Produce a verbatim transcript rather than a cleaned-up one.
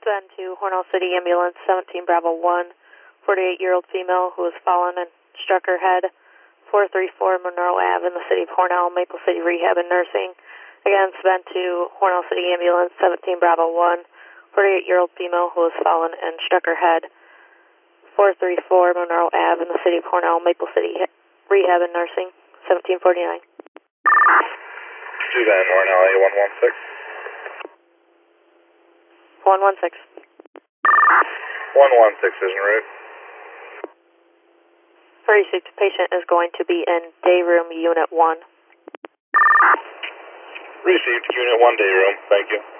Sven to Hornell City Ambulance, seventeen Bravo one, forty-eight-year-old female who was fallen and struck her head, four three four Monroe Ave in the city of Hornell, Maple City Rehab and Nursing. Again, Sven to Hornell City Ambulance, seventeen Bravo one, forty-eight-year-old female who was fallen and struck her head, four three four Monroe Ave in the city of Hornell, Maple City Rehab and Nursing, seventeen forty-nine. Suzanne, Hornell, A one one six. one one six. one one six is en route. thirty-six, patient is going to be in day room unit one. Received, unit one day room, thank you.